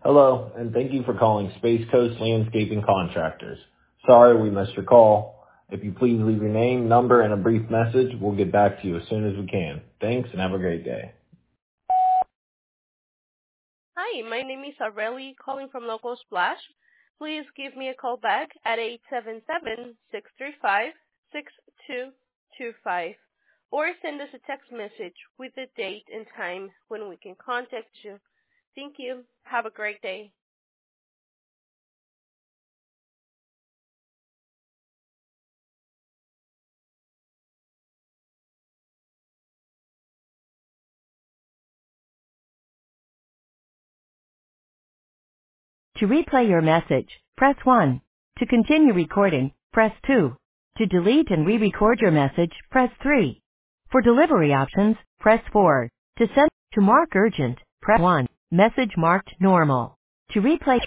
Hello, and thank you for calling Space Coast Landscaping Contractors. Sorry we missed your call. If you please leave your name, number, and a brief message, we'll get back to you as soon as we can. Thanks, and have a great day. Hi, my name is Aurelie calling from Local Splash. Please give me a call back at 877-635-6225 or send us a text message with the date and time when we can contact you. Thank you. Have a great day. To replay your message, press 1. To continue recording, press 2. To delete and re-record your message, press 3. For delivery options, press 4. To mark urgent, press 1. Message marked normal. To replay